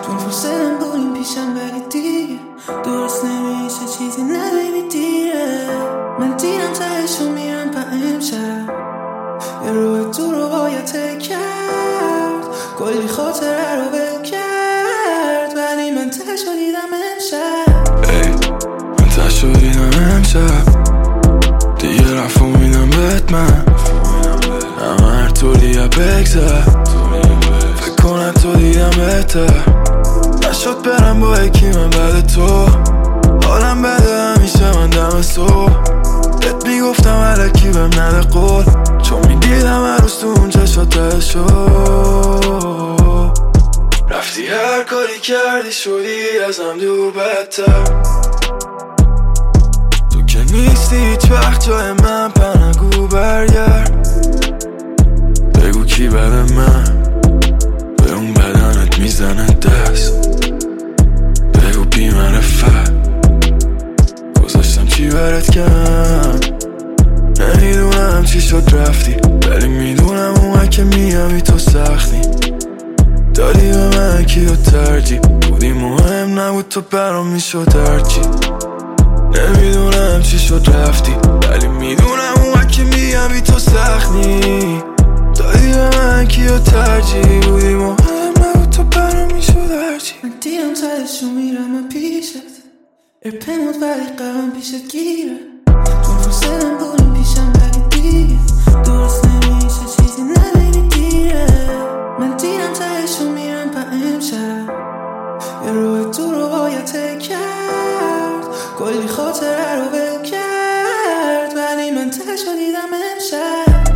چون فرصتم بودیم پیشم ولی دیگه درست نمیشه چیزی نبینی دیره. من دیرم تهشو میرم با امشب یه روی تو رو باید کرد کلی خاطره رو بل کرد ولی من تهشو دیدم امشب. من تهشو دیدم امشب دیگه رفت و میدم بهت من اما هر طوری بگذر فکر کنم تو دیدم بهتر نشد برم با یکی من بعد تو حالم بده همیشه من دم صبح بهت میگفتم علکی بهم نده قول چون میدیدم هر روز تو اون چشاتشو رفتی هر کاری کردی شدی ازم دور بدتر تو که نیستی هیچ وقت جای من پنگو برگرد بگو کی بده من به اون بدنت میزنه دست بگو بی معرفت گذاشتم چی برات کم نمیدونم چی شد رفتی ولی میدونم اومد که میامی تو سختی دادی به من کیو ترجیح بودی مهم نبود تو برام میشد هرچی نمیدونم چی شد رفتی ولی میدونم اومد که میامی تو سختی دادی به من کیو ترجیح بودی مهم نبود تو برام میشد هرچی. من دیرم تهشو میرم من پیشت ارپموت ولی قرام پیشت گیره چون فرصتم بودیم پیشم ولی دیگه درست نمیشه چیزی نبینی دیره. من دیرم تهشو میرم با امشب یه روی تو رو باید کرد کلی خاطره رو بل کرد ولی من تهشو دیدم امشب.